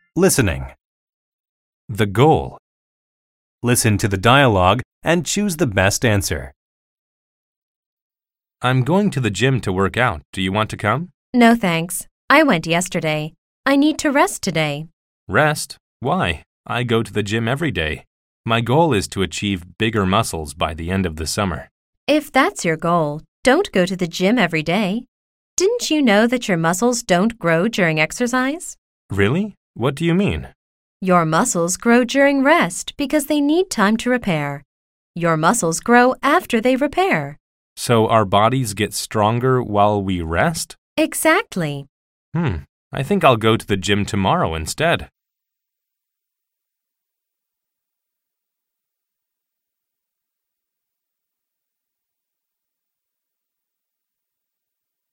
Listening. The goal. Listen to the dialogue and choose the best answer. I'm going to the gym to work out. Do you want to come? No, thanks. I went yesterday. I need to rest today. Rest? Why? I go to the gym every day. My goal is to achieve bigger muscles by the end of the summer. If that's your goal, don't go to the gym every day. Didn't you know that your muscles don't grow during exercise? Really? What do you mean? Your muscles grow during rest because they need time to repair. Your muscles grow after they repair. So our bodies get stronger while we rest? Exactly. I think I'll go to the gym tomorrow instead.